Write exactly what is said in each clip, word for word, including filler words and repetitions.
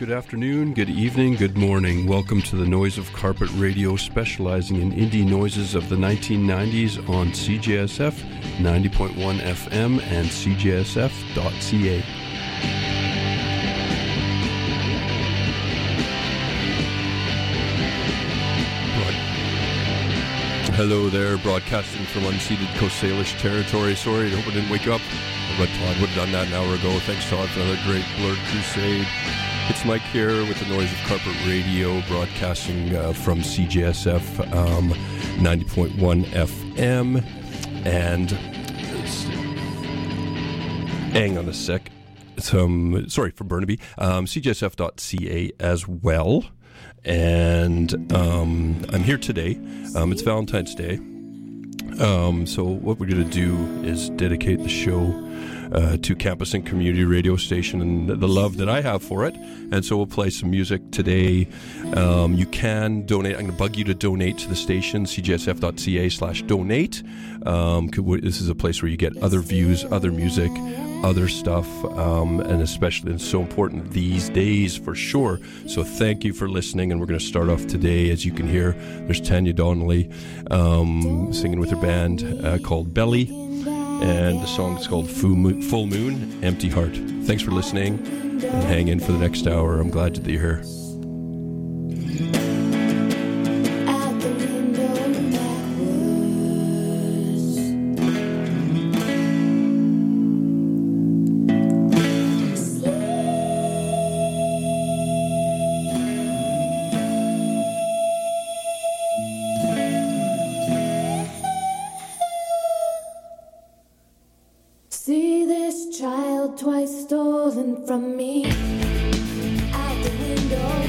good afternoon, good evening, good morning. Welcome to the Noise of Carpet Radio, specializing in indie noises of the nineteen nineties on C J S F ninety point one F M and C J S F dot C A. Hello there, broadcasting from unceded Coast Salish territory. Sorry, I hope I didn't wake up, but Todd would have done that an hour ago. Thanks, Todd, for another great Blurred Crusade. It's Mike here with the Noise of Carpet Radio, broadcasting uh, from C J S F um, ninety point one F M. And hang on a sec. Um, sorry, from Burnaby. Um, C J S F dot C A as well. And um, I'm here today. Um, it's Valentine's Day. Um, so what we're going to do is dedicate the show uh, to campus and community radio station and the love that I have for it. And so we'll play some music today. Um, you can donate. I'm going to bug you to donate to the station, C J S F dot C A slash donate. Um, this is a place where you get other views, other music, other stuff, um, and especially it's so important these days for sure. So thank you for listening, and we're going to start off today. As you can hear, there's Tanya Donnelly um, singing with her band uh, called Belly, and the song is called Full Moon, Full Moon, Empty Heart. Thanks for listening, and hang in for the next hour. I'm glad that you're here. Twice stolen from me out the window.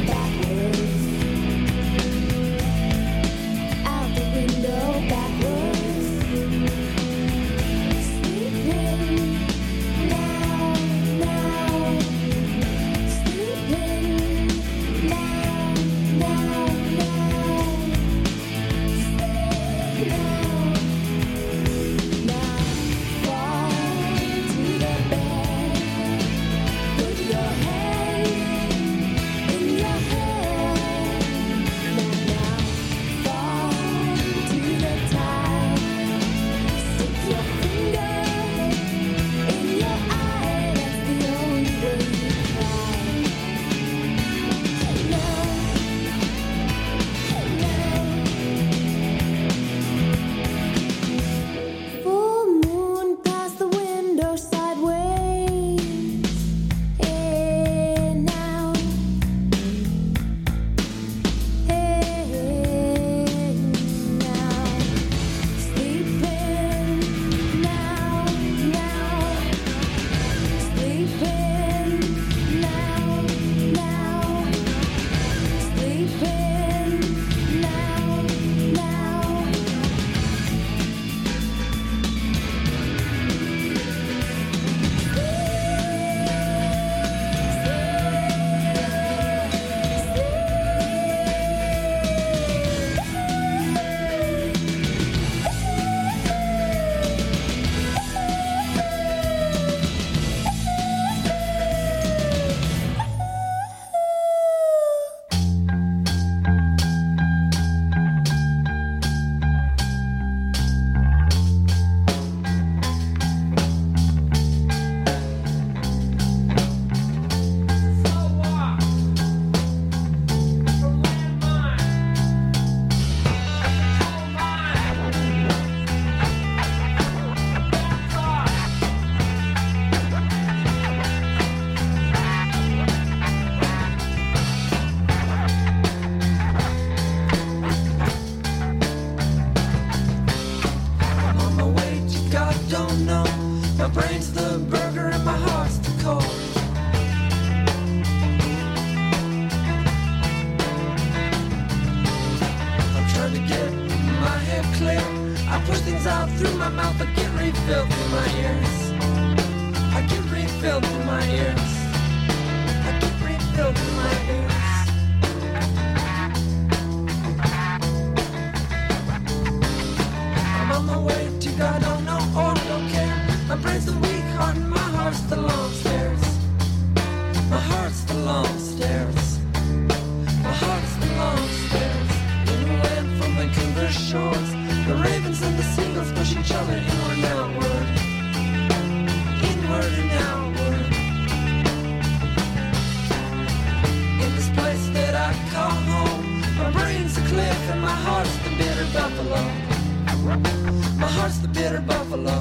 heart's the bitter buffalo. My heart's the bitter buffalo.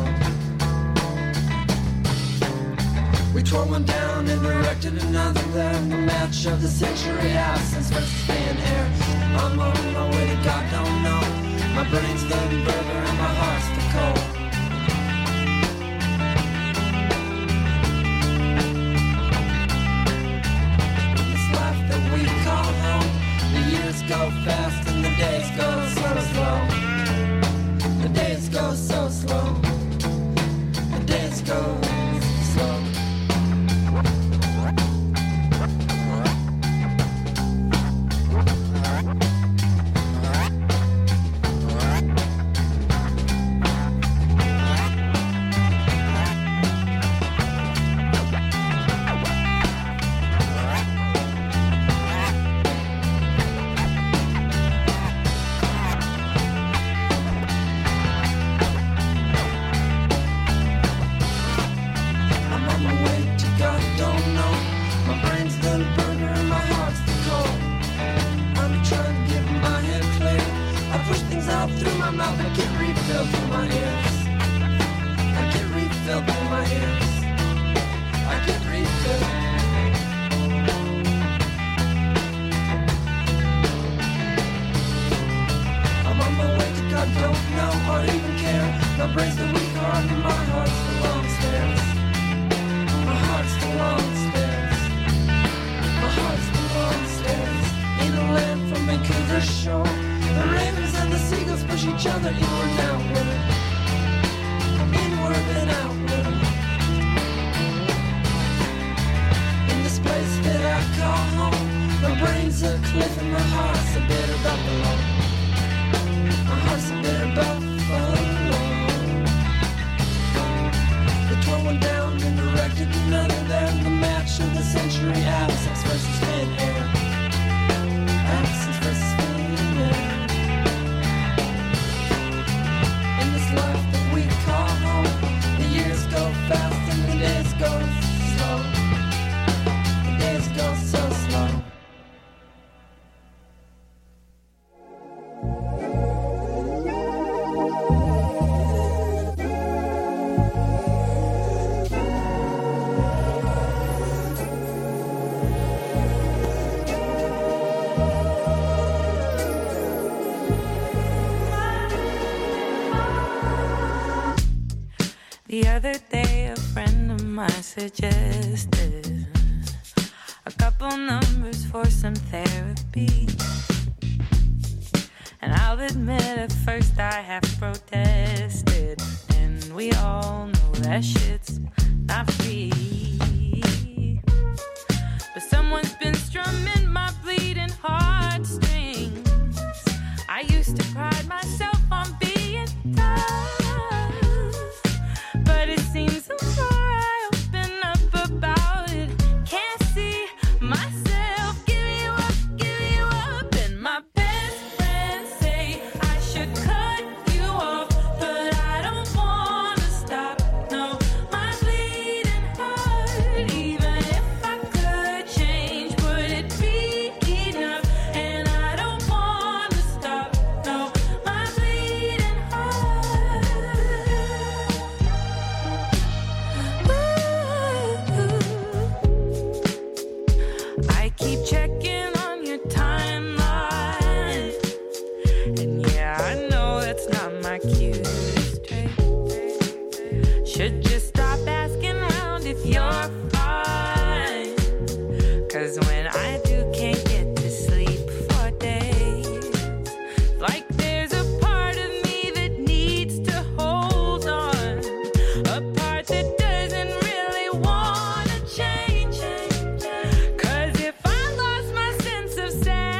We tore one down and erected another there. The match of the century, absence versus thin air. I'm on my way to God don't know. My brain's the burger and my heart's the coal. This life that we call home, the years go fast and the days go so slow. The days go so slow. The days go slow. The other day a friend of mine suggested a couple numbers for some therapy. And I'll admit at first I half protested. And we all know that shit's not free. But someone's been strumming my bleeding heartstrings. I used to pride myself on being tough. But it seems the more I open up about it, can't see myself giving you up, giving you up. And my best friends say I should cut you off, but I don't wanna stop. No, my bleeding heart, even if I could change, would it be enough? And I don't wanna stop. No, my bleeding heart. I keep checking on your timeline, and yeah, I know that's not my cutest trait. Should just stop asking around if you're fine, 'cause when I do, can't get to sleep for days. Like there's a part of me that needs to hold on, a part that doesn't really wanna change. 'Cause if I lost my sense of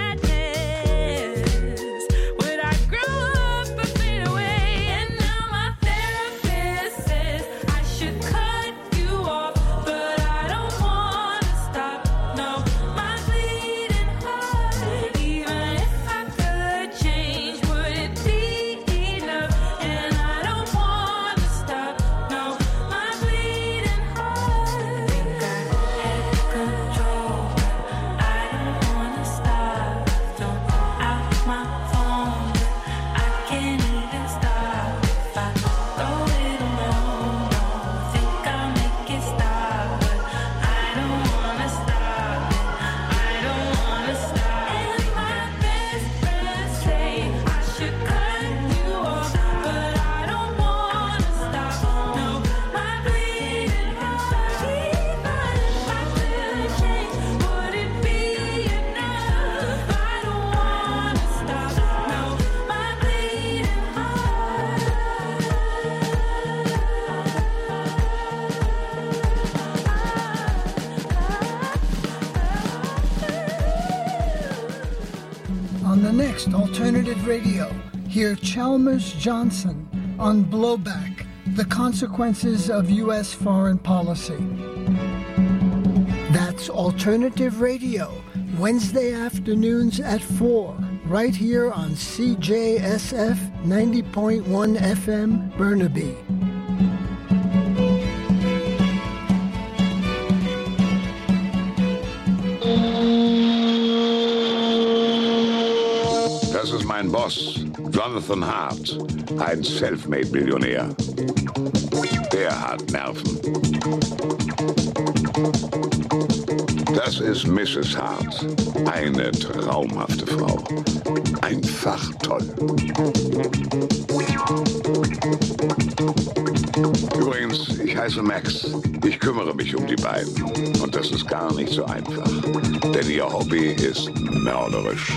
sadness, would I grow up or fade away? And now my therapist says I should cut you off, but I don't wanna stop. No, my the next Alternative Radio, hear Chalmers Johnson on Blowback, the Consequences of U S Foreign Policy. That's Alternative Radio, Wednesday afternoons at four, right here on C J S F ninety point one F M, Burnaby. Das ist mein Boss, Jonathan Hart, ein Selfmade-Millionär. Der hat Nerven. Das ist Misses Hart, eine traumhafte Frau. Einfach toll. Übrigens, ich heiße Max. Ich kümmere mich um die beiden. Und das ist gar nicht so einfach. Denn ihr Hobby ist mörderisch.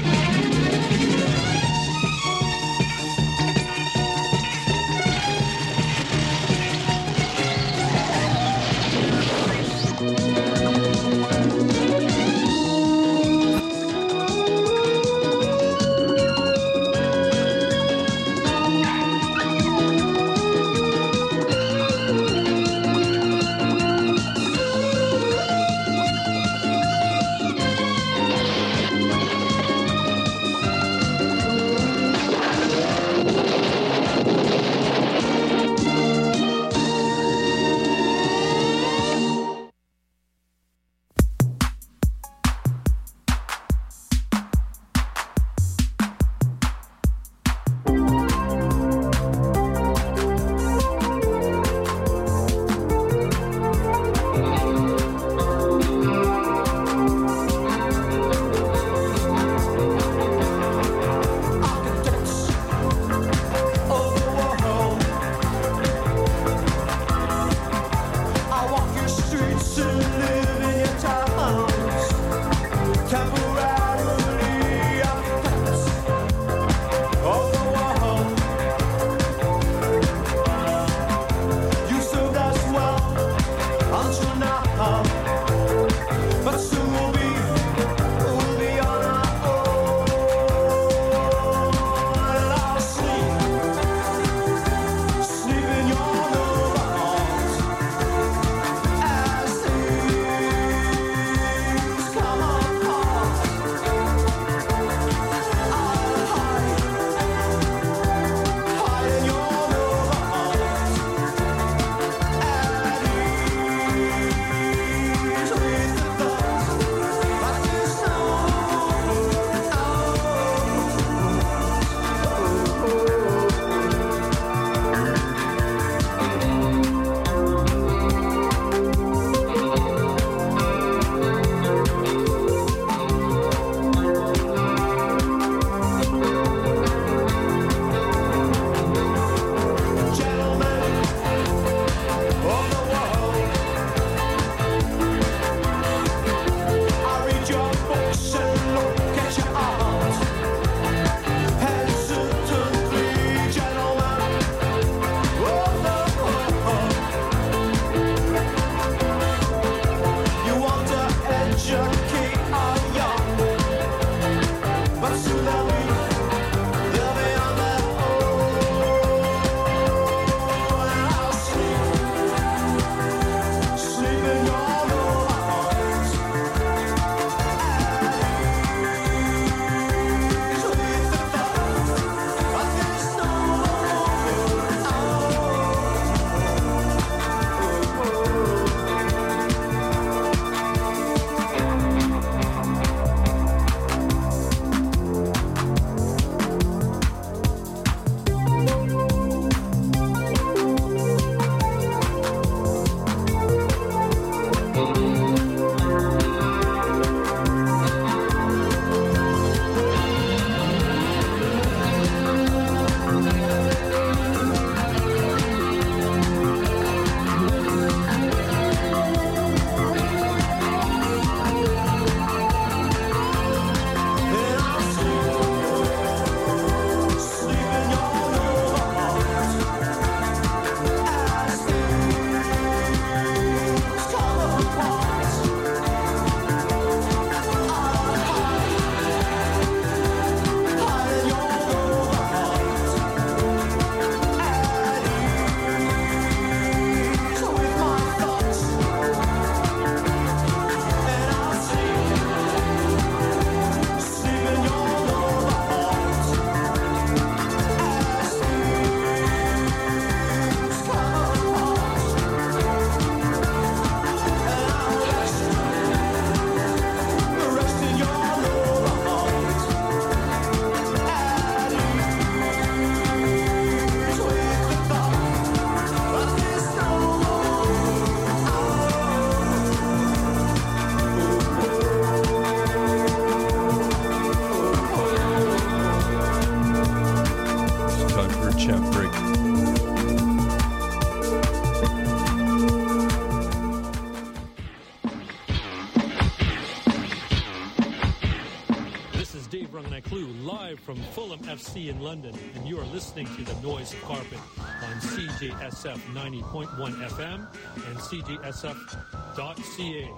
Clue, live from Fulham F C in London, and you are listening to The Noise of Carpet on C J S F ninety point one F M and C J S F dot C A.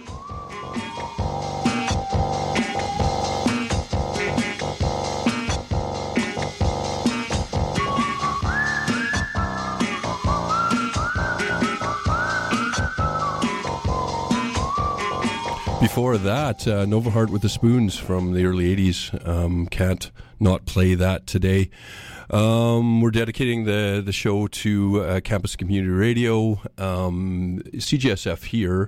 Before that, uh, Nova Heart with the Spoons from the early eighties. Um, can't not play that today. Um, we're dedicating the, the show to uh, Campus Community Radio, um, C G S F here,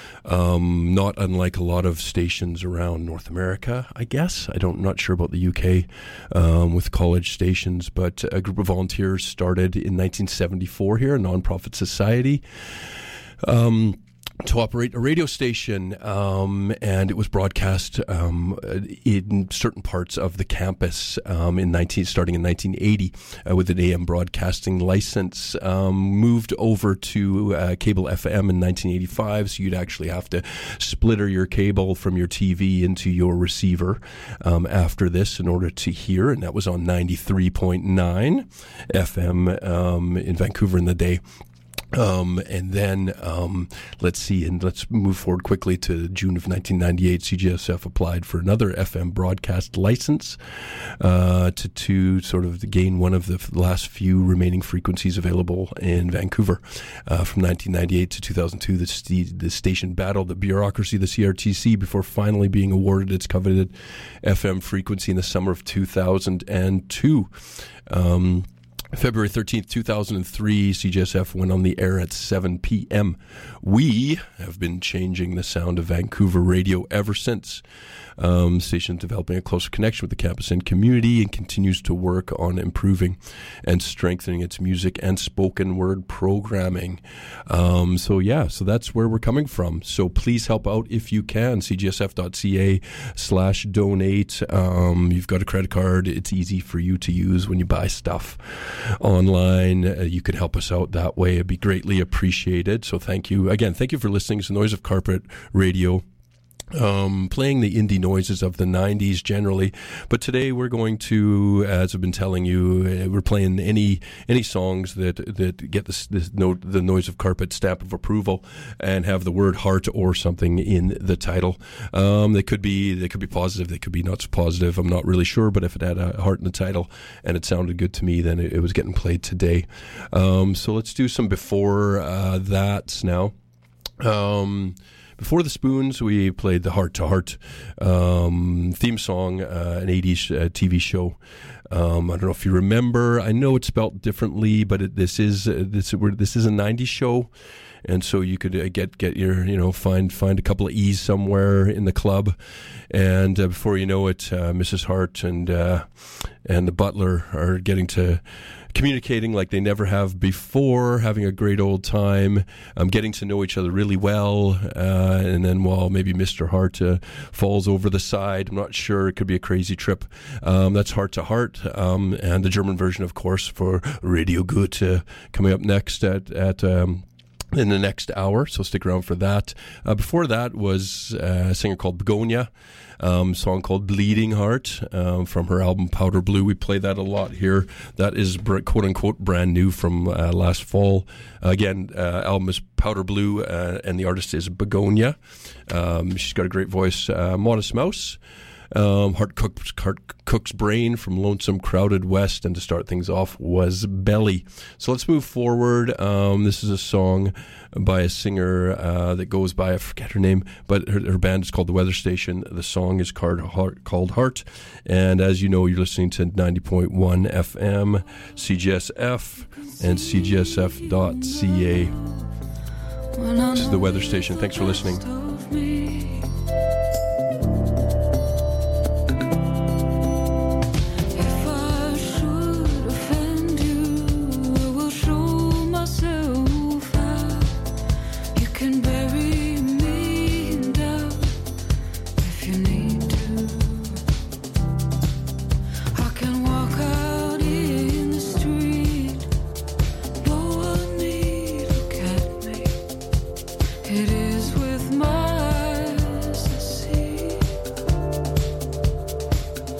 um, not unlike a lot of stations around North America, I guess. I don't, I'm not sure about the U K um, with college stations, but a group of volunteers started in nineteen seventy-four here, a nonprofit society. Um, to operate a radio station, um, and it was broadcast um, in certain parts of the campus um, in nineteen starting in nineteen eighty uh, with an A M broadcasting license. Um, moved over to uh, cable F M in nineteen eighty-five, so you'd actually have to splitter your cable from your T V into your receiver um, after this in order to hear, and that was on ninety-three point nine F M um, in Vancouver in the day. Um, and then, um, let's see, and let's move forward quickly to June of nineteen ninety-eight. C G S F applied for another F M broadcast license, uh, to, to sort of gain one of the last few remaining frequencies available in Vancouver. Uh, from nineteen ninety-eight to two thousand two, the, st- the station battled the bureaucracy, the C R T C, before finally being awarded its coveted F M frequency in the summer of two thousand two. Um, February thirteenth, two thousand three, C G S F went on the air at seven p.m. We have been changing the sound of Vancouver radio ever since. Um, station developing a closer connection with the campus and community, and continues to work on improving and strengthening its music and spoken word programming. Um, so yeah, so that's where we're coming from. So please help out if you can. C G S F dot C A slash donate. Um, you've got a credit card. It's easy for you to use when you buy stuff online. Uh, you could help us out that way. It'd be greatly appreciated. So thank you. Again, thank you for listening to Noise of Carpet Radio. Um, playing the indie noises of the nineties generally, but today we're going to, as I've been telling you, uh, we're playing any any songs that that get this, this note, the Noise of Carpet stamp of approval, and have the word heart or something in the title. Um, they could be they could be positive, they could be not so positive. I'm not really sure, but if it had a heart in the title and it sounded good to me, then it, it was getting played today. Um, so let's do some before uh, that now. Um, Before the Spoons, we played the Heart to Heart um, theme song, uh, an eighties uh, T V show. Um, I don't know if you remember. I know it's spelled differently, but it, this is uh, this we're, this is a nineties show, and so you could uh, get get your you know find find a couple of E's somewhere in the club, and uh, before you know it, uh, Missus Hart and uh, and the butler are getting to. Communicating like they never have before, having a great old time, um, getting to know each other really well, uh, and then while maybe Mister Hart uh, falls over the side, I'm not sure, it could be a crazy trip. Um, that's Heart to Heart, um, and the German version, of course, for Radio Gut, uh, coming up next at at. Um, in the next hour, so stick around for that. Uh, before that was uh, a singer called Begonia, um, song called Bleeding Heart, um, from her album Powder Blue. We play that a lot here. That is quote-unquote brand new from uh, last fall. Uh, again, uh, album is Powder Blue, uh, and the artist is Begonia. Um, she's got a great voice. Uh, Modest Mouse. Um, Heart Cook's, Heart Cook's Brain from Lonesome Crowded West, and to start things off was Belly. So let's move forward. Um, this is a song by a singer uh, that goes by, I forget her name, but her, her band is called The Weather Station. The song is called Heart, called Heart, and as you know, you're listening to ninety point one F M, C G S F, and C G S F dot C A. This is The Weather Station. Thanks for listening. It is with my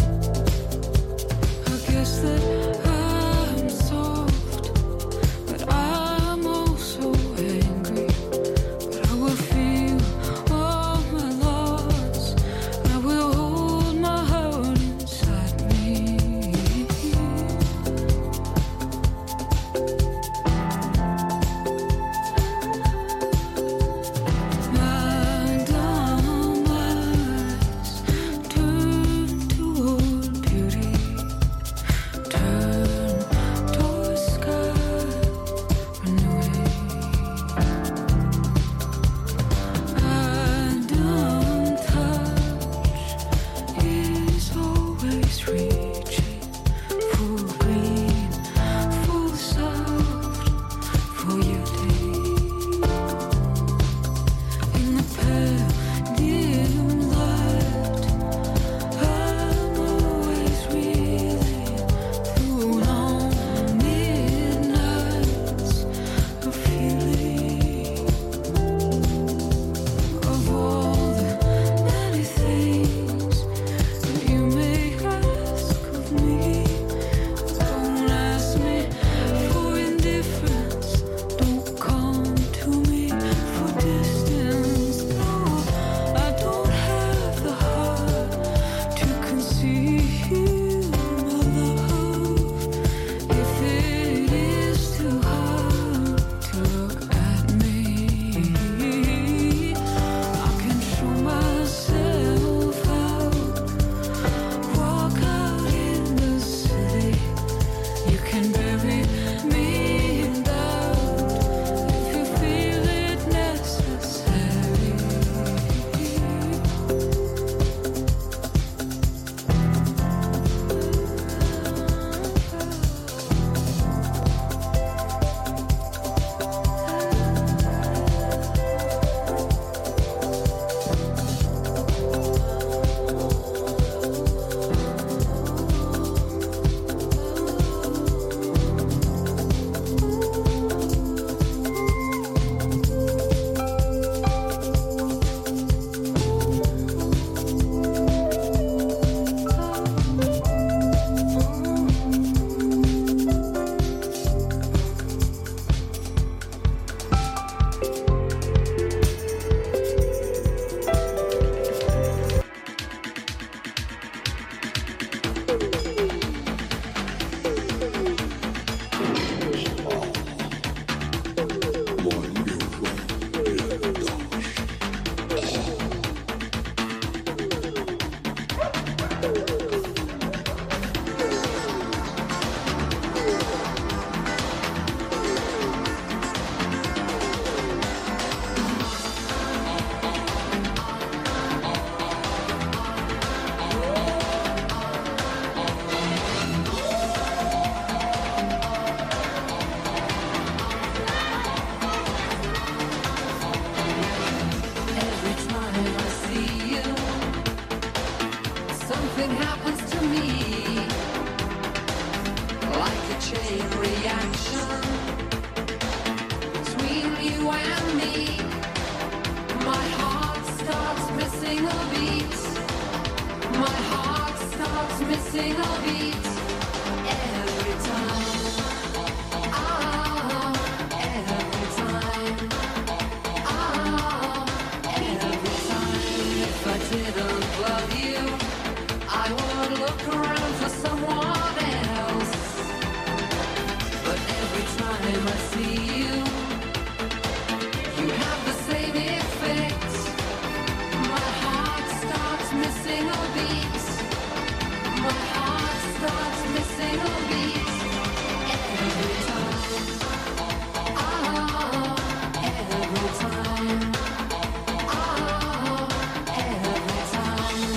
something happens to me, like a chain reaction between you and me. My heart starts missing a beat. My heart starts missing a beat every time. Ah, every time. Ah, every time. If I didn't love you, I would look around for someone else. But every time I see you, you have the same effect. My heart starts missing a beat. My heart starts missing a beat every time. Ah, every time. Ah, every time.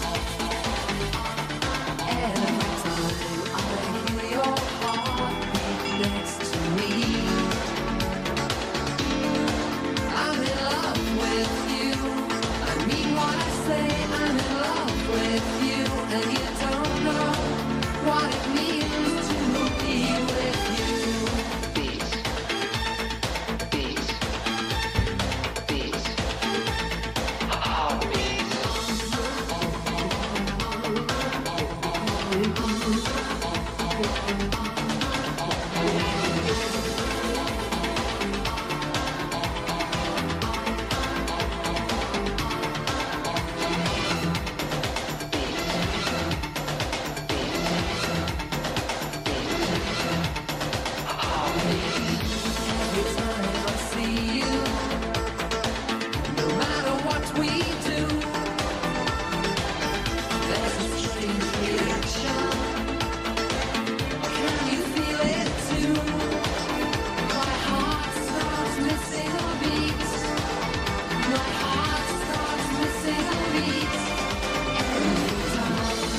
Every time I hear your heartbeat next to me, I'm in love with you. I mean what I say, I'm in love with you. And you don't know what it means to be with you. Beat, beat, beat, heartbeat. Every time I see you, no matter what we do, there's a strange reaction. Can you feel it too? My heart starts missing a beat. My heart starts missing a beat every time.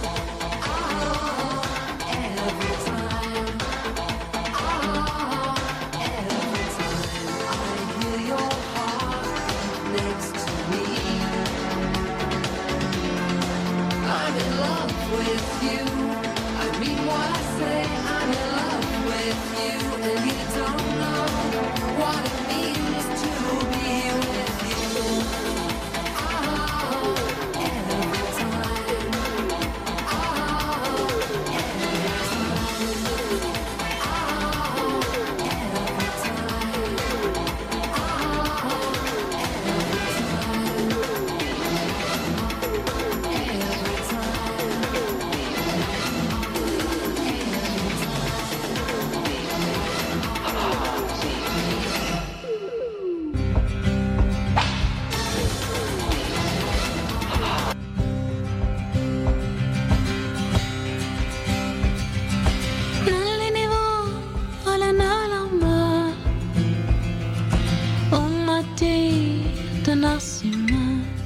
Ah, every time. Ah, every time I hear your heart next to me, I'm in love with you. I mean what I say, I'm in love with you. And you don't know what it means to be with you. Ah, every time. Ah, every time. Ah, every time. Ah, every time. Every Nalinivo ala nalama umati tanasima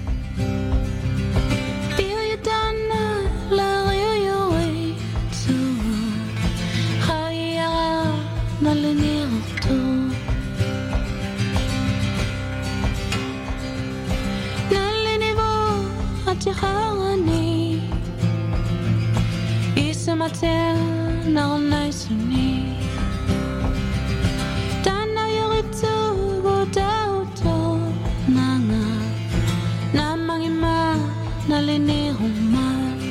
Biuyadana la riyuwe tu Haya nalinirto Nalinivo atihani Isamatel na unaisuni Tana yoritu bodauto nanga Namangima naliniruma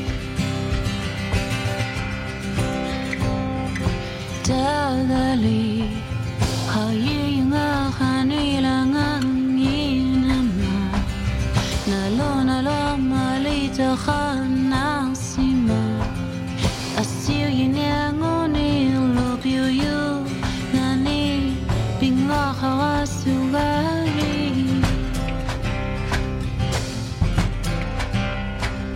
Tadali hayinga hanilanga inama Nalo nalo malita khanasima Asiri nyangoni love you you nani binga hawasugari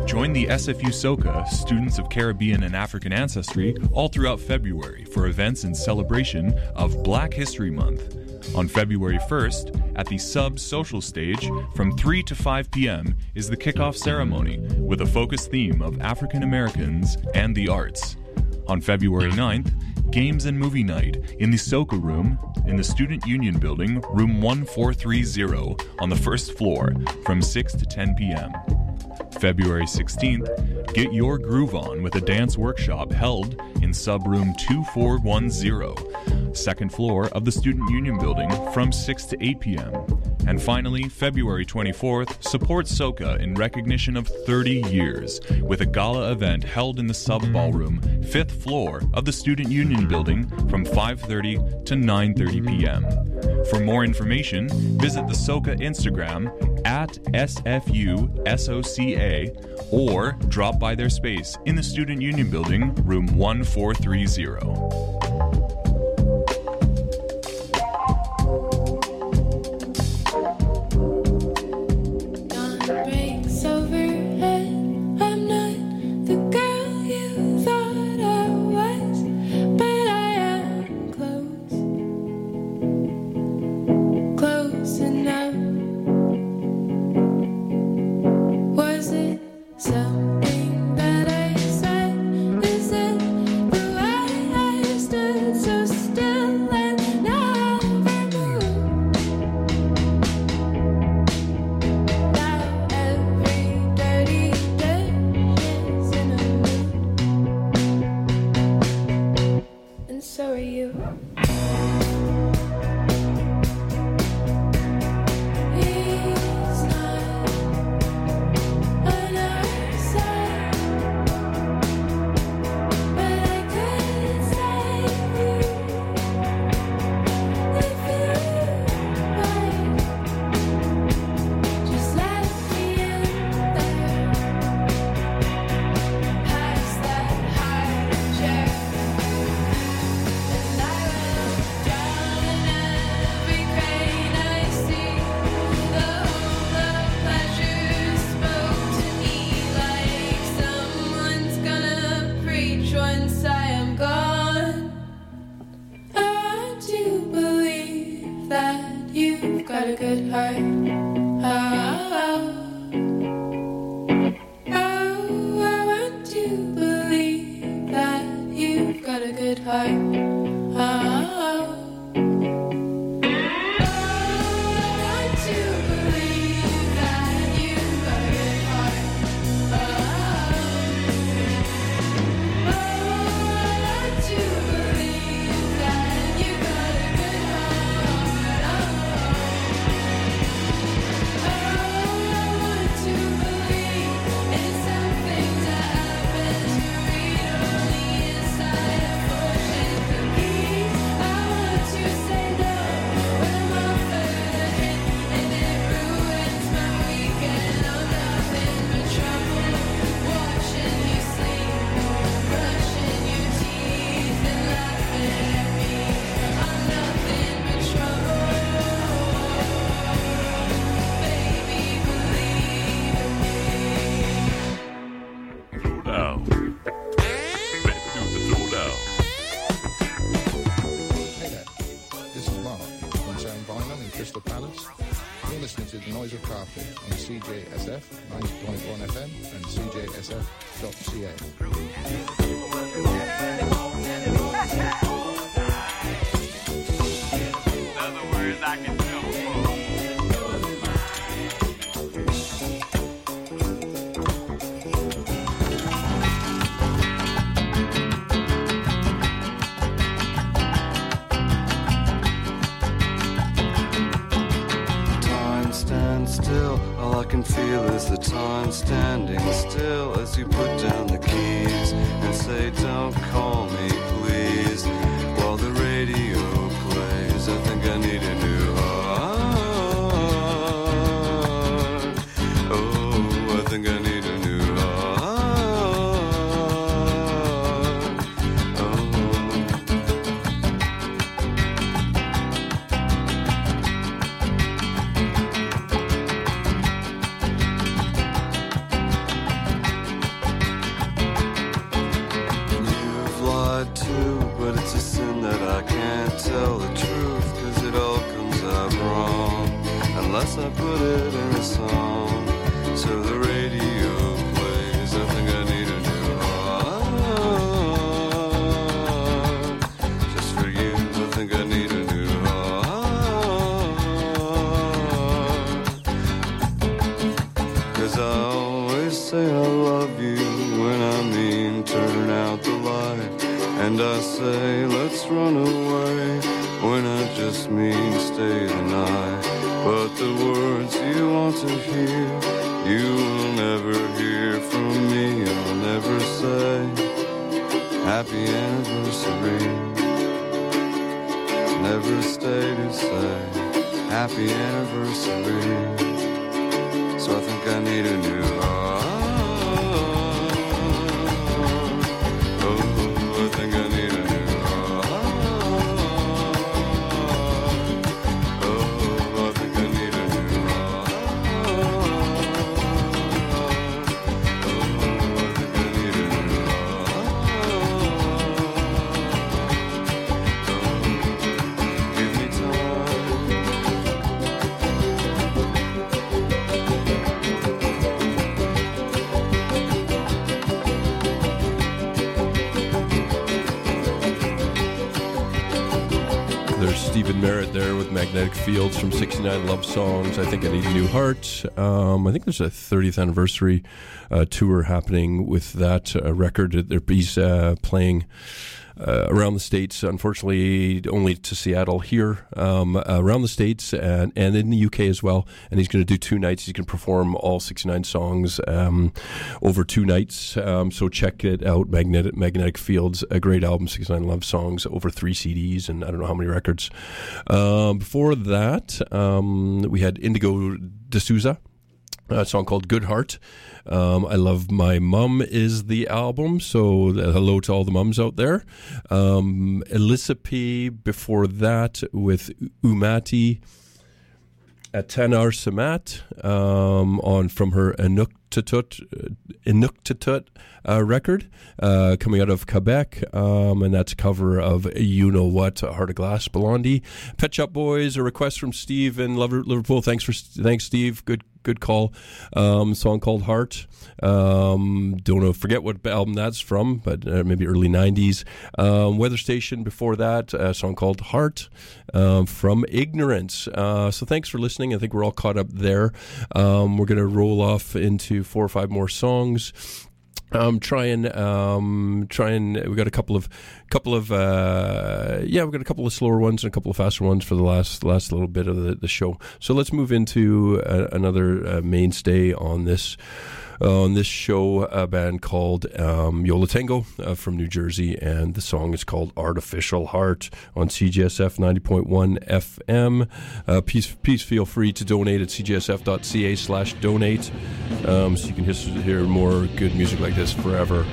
Join the S F U Soca, Students of Caribbean and African Ancestry, all throughout February for events in celebration of Black History Month. On February first, at the Sub Social Stage, from three to five p.m. is the kickoff ceremony with a focused theme of African Americans and the arts. On February ninth, Games and Movie Night in the Soca Room in the Student Union Building, room one four three zero on the first floor from six to ten p.m. February sixteenth, get your groove on with a dance workshop held in Subroom two four one zero, second floor of the Student Union Building from six to eight p.m. And finally, February twenty-fourth, support Soca in recognition of thirty years with a gala event held in the Sub Ballroom, fifth floor of the Student Union Building from five thirty to nine thirty p.m. For more information, visit the Soca Instagram at S F U S O C A or drop by their space in the Student Union Building, room one four three zero. Something that I said, is it the way I stood so still and never moved? Now every dirty day is in a mood, and so are you. Got a good heart. Oh, oh, oh, I want to believe that you've got a good heart. Oh, oh, I want to believe that you've got a good heart. Oh, oh, I want to believe that you've got a good heart. Noise of Carpet on C J S F ninety point one F M and C J S F dot C A. Still, all I can feel is the time standing still as you put down the keys and say, don't call me, please. While the radio plays, I think I need a new heart. Oh, I think I need a new heart. Oh. but it's a sin that I can't tell the truth, cause it all comes out wrong unless I put it in a song. So the radio plays, I think I need a new heart. Just for you, I think I need a new heart. Cause I always say I love you when I mean turn out the light. And I say let's run away when I just mean stay the night. But the words you want to hear, you will never hear from me. I'll never say happy anniversary. Never stay to say happy anniversary. So I think I need a new heart. Oh, I think I need a new heart. Oh, I think I need a new heart. Oh, I think I need a new heart. Oh, give me time. There's Stephen Merritt there with Magnetic Fields from sixty-nine Love Songs. I think I Need a New Heart. Um, I think there's a thirtieth anniversary uh, tour happening with that uh, record. They're, he's uh, playing uh, around the States, unfortunately only to Seattle here, um, around the States and, and in the U K as well. And he's going to do two nights. He's going to perform all sixty-nine songs um, over two nights. Um, so check it out, Magnetic, Magnetic Fields, a great album, sixty-nine Love Songs, over three C Ds and I don't know how many records. Um, before that, um, we had Indigo D'Souza, a song called Good Heart. Um, I Love My Mum is the album, so uh, hello to all the mums out there. Um, Elissa P. before that with Umati Atanar Samat um, on from her Inuktitut, Inuktitut uh, record uh, coming out of Quebec, um, and that's a cover of You Know What, Heart of Glass, Blondie. Pet Shop Boys, a request from Steve in Liverpool. Thanks for thanks Steve. Good good call. Um, song called Heart. Um, don't know, forget what album that's from, but uh, maybe early nineties. Um, Weather Station before that, a song called Heart um, from Ignorance. Uh, so thanks for listening. I think we're all caught up there. Um, we're going to roll off into four or five more songs. Um, try and um, try and we got a couple of couple of uh, yeah we got a couple of slower ones and a couple of faster ones for the last last little bit of the, the show. So let's move into uh, another uh, mainstay on this uh, on this show, a band called um, Yo La Tengo uh, from New Jersey, and the song is called Artificial Heart on C J S F ninety point one F M. Uh, please, please feel free to donate at c j s f dot c a slash donate um, so you can hear more good music like this forever.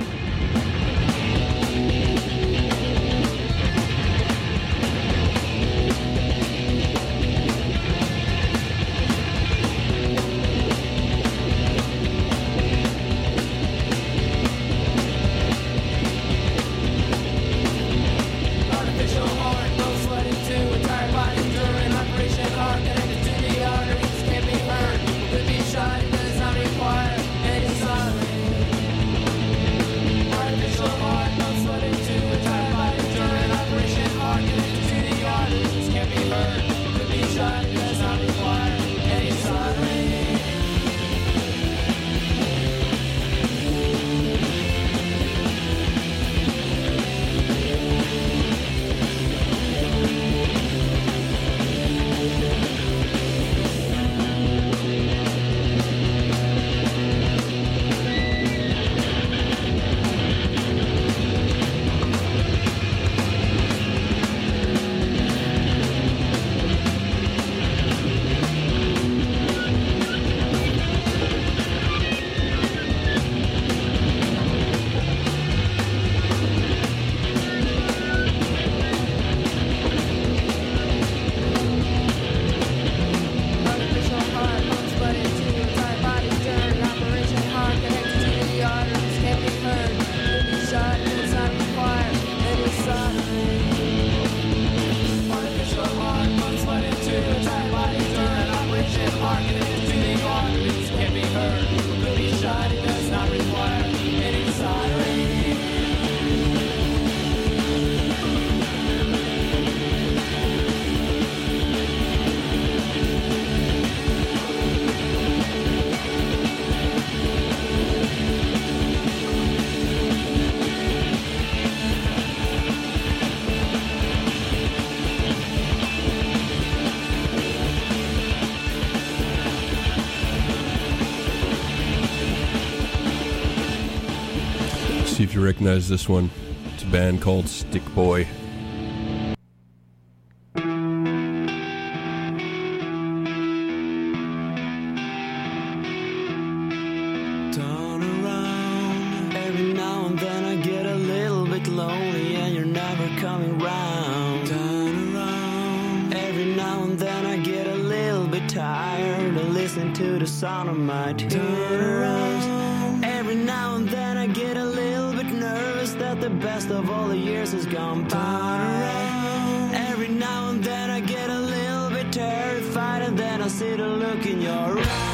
Could be shot, but it's not required. And it's sorry. See if you recognize this one. It's a band called Stick Boy. To the sound of my tears. Every now and then I get a little bit nervous that the best of all the years has gone by. Every now and then I get a little bit terrified, and then I see the look in your eyes.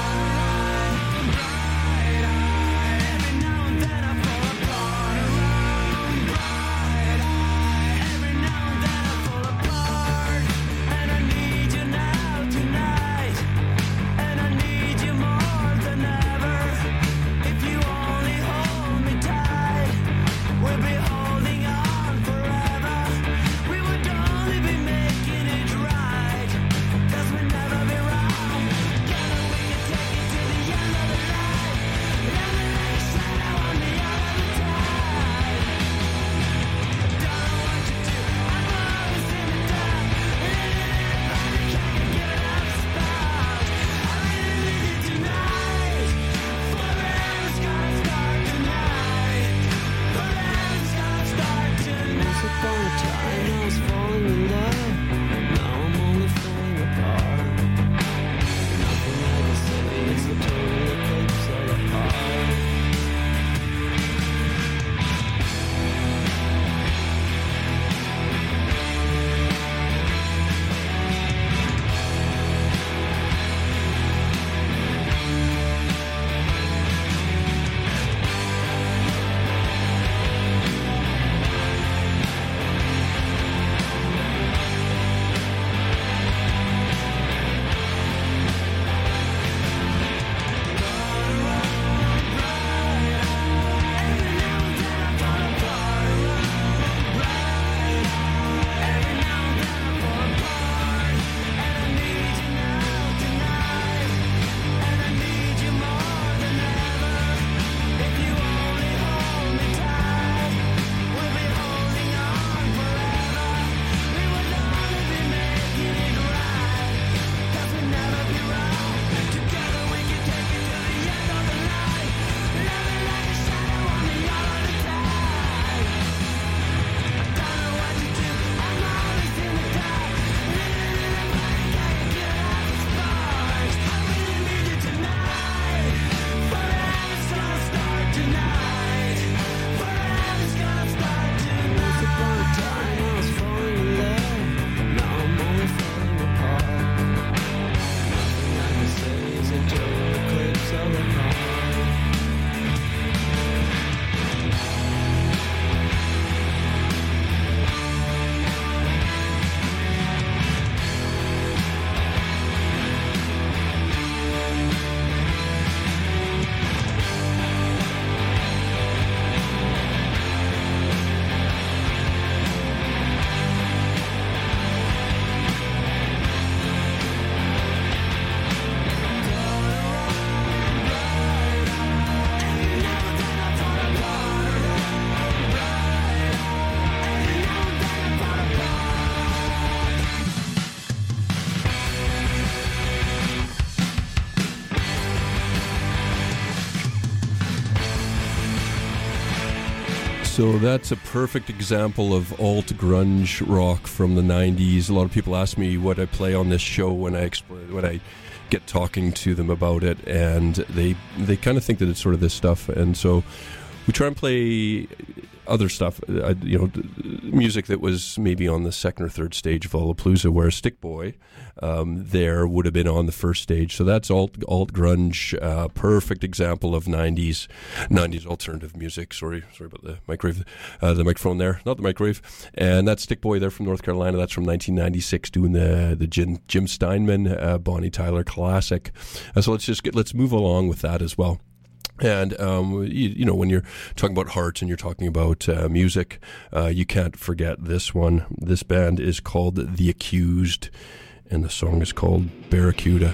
So that's a perfect example of alt grunge rock from the nineties. A lot of people ask me what I play on this show when I explain, when I get talking to them about it, and they they kind of think that it's sort of this stuff. And so we try and play other stuff, uh, you know, music that was maybe on the second or third stage of Lollapalooza, where Stick Boy um, there would have been on the first stage. So that's alt alt grunge, uh, perfect example of nineties nineties alternative music. Sorry, sorry about the microwave, uh, the microphone there, not the microwave. And that's Stick Boy there from North Carolina. That's from nineteen ninety-six, doing the the Jim, Jim Steinman, uh, Bonnie Tyler classic. Uh, so let's just get let's move along with that as well. And, um, you, you know, when you're talking about heart and you're talking about uh, music, uh, you can't forget this one. This band is called The Accused, and the song is called Barracuda.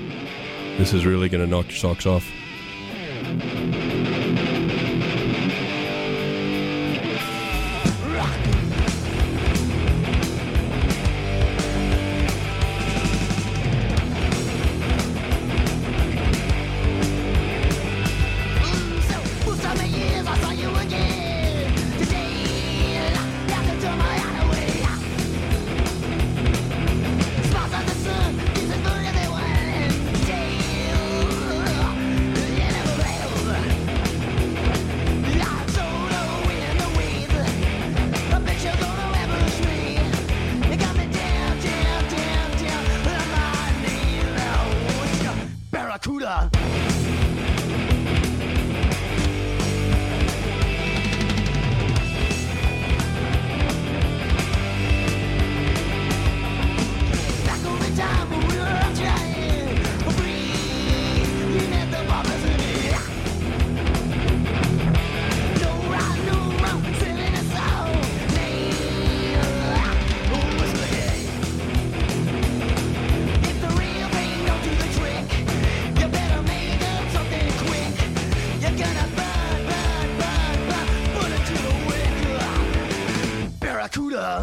This is really going to knock your socks off. Barracuda.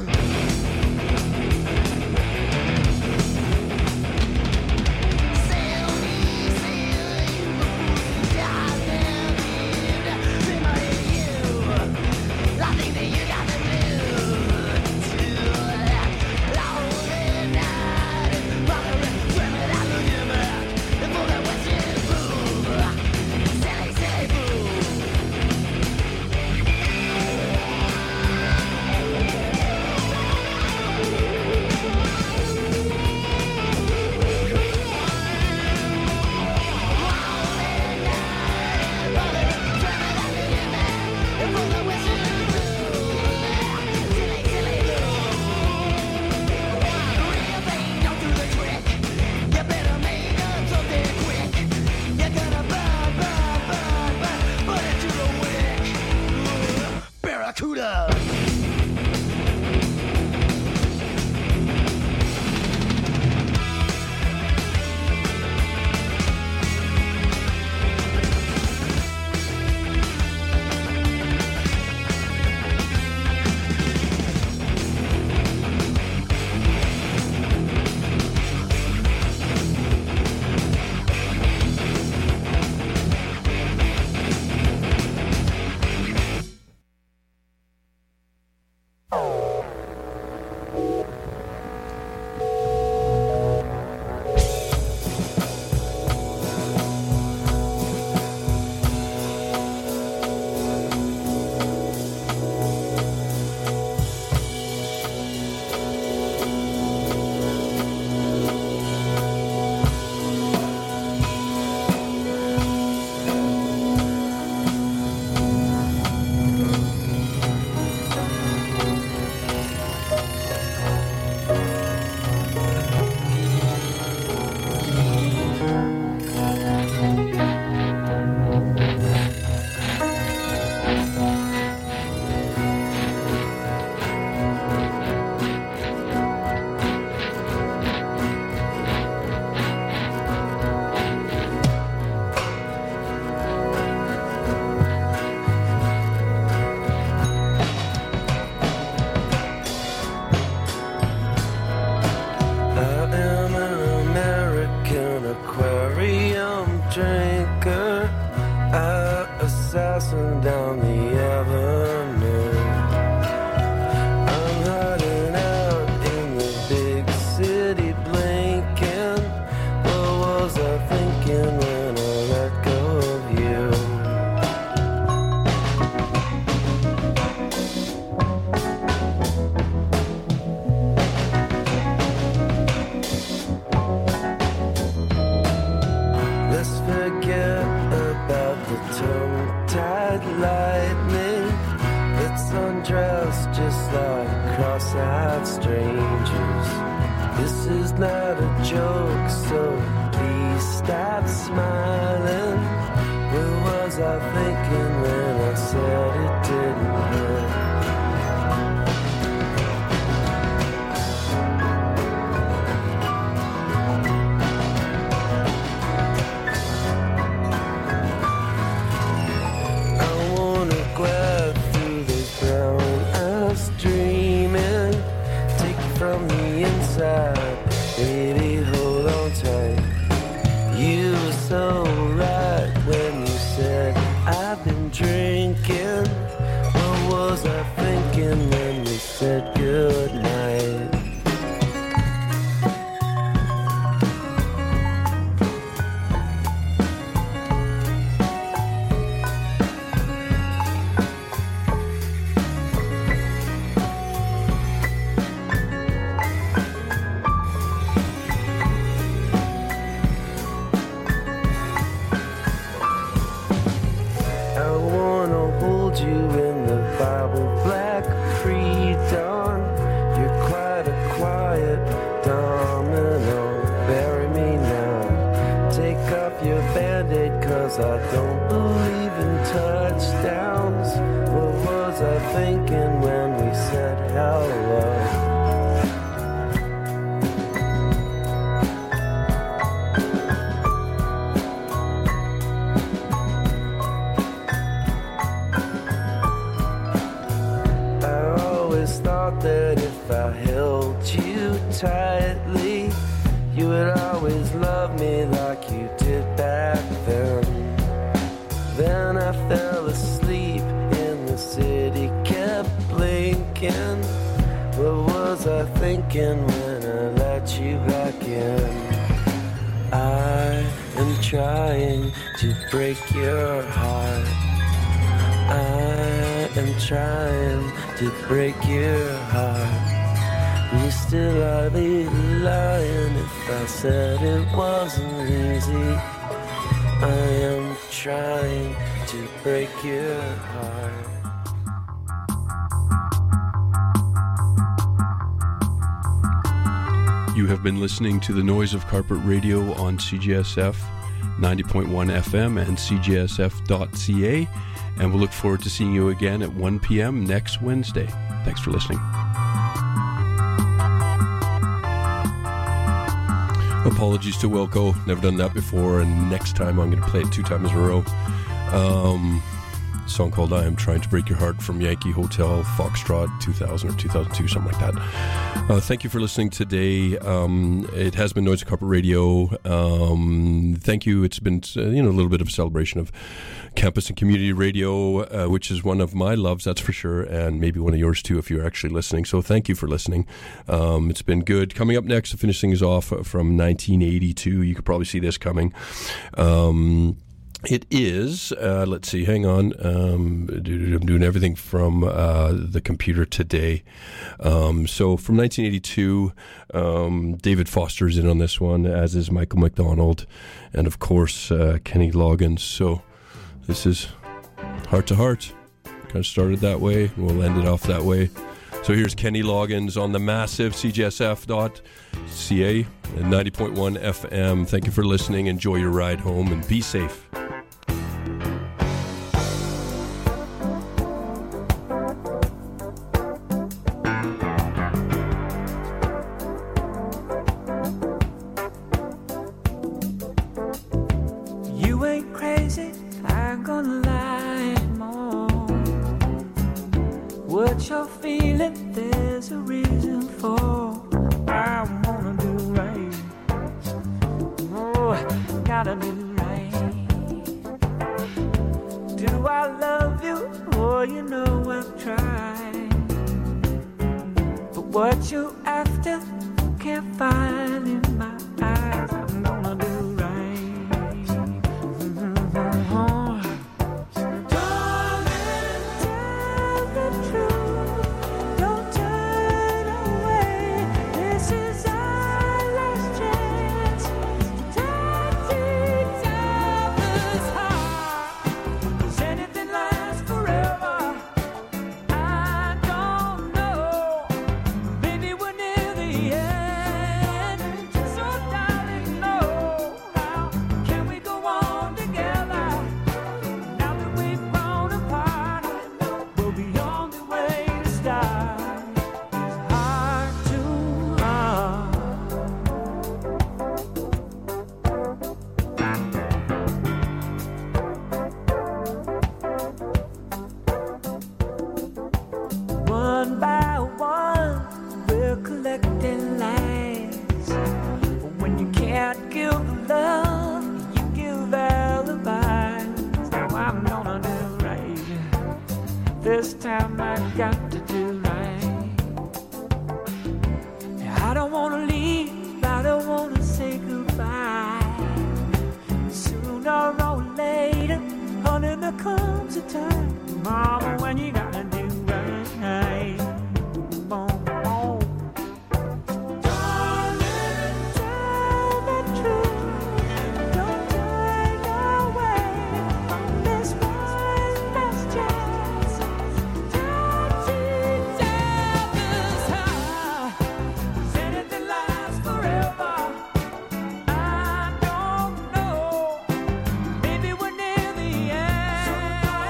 that if I held you tightly, you would always love me like you did back then. Then I fell asleep and the city kept blinking. What was I thinking when I let you back in? I am trying to break your heart. I am trying to break your heart. You still I'd be lying if I said it wasn't easy. I am trying to break your heart. You have been listening to the Noise of Carpet Radio on C J S F ninety point one F M and C J S F dot C A, and we'll look forward to seeing you again at one p.m. next Wednesday. Thanks for listening. Apologies to Wilco, never done that before, and next time I'm going to play it two times in a row. Um, a song called I Am Trying to Break Your Heart from Yankee Hotel, Foxtrot, two thousand or two thousand two, something like that. Uh, thank you for listening today. Um, it has been Noise of Carpet Radio. Um, thank you. It's been uh, you know a little bit of a celebration of campus and community radio, uh, which is one of my loves, that's for sure, and maybe one of yours too if you're actually listening. So thank you for listening. Um, it's been good. Coming up next, to finish things off from nineteen eighty-two, you could probably see this coming. Um, It is, uh, let's see, hang on, um, I'm doing everything from uh, the computer today. Um, so from nineteen eighty-two, um, David Foster's in on this one, as is Michael McDonald, and of course uh, Kenny Loggins. So this is Heart to Heart. Kind of started that way, and we'll end it off that way. So here's Kenny Loggins on the massive C J S F dot C A and ninety point one F M. Thank you for listening. Enjoy your ride home and be safe. You ain't crazy, I'm gonna lie anymore. What you're feeling, there's a reason for. I wanna do right. Oh, gotta do right. Do I love you? Oh, you know I've tried. But what you after, can't find in my eyes. I'm gonna do right. One by one, we're collecting lies. But when you can't give love, you give alibis. Now I'm gonna do right. This time I got to do right. I don't wanna leave, I don't wanna say goodbye. Sooner or later, honey, there comes a time, mama, when you gotta do right. Boom, boom. Darling, tell the truth. Don't turn away from this one last chance. Touching devil's heart. Does anything last forever? I don't know. Maybe we're near the end.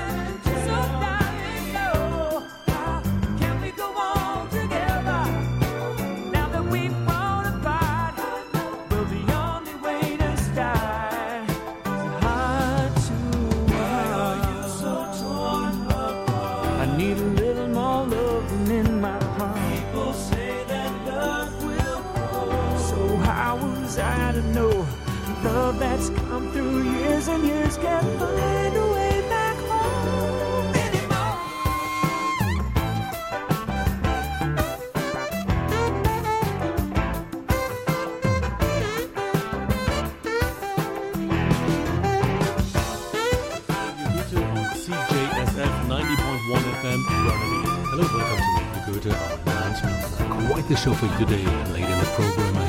one F M, Burnaby. Hello, welcome to Radio Goethe, our announcement. Quite the show for you today. Late in the program, I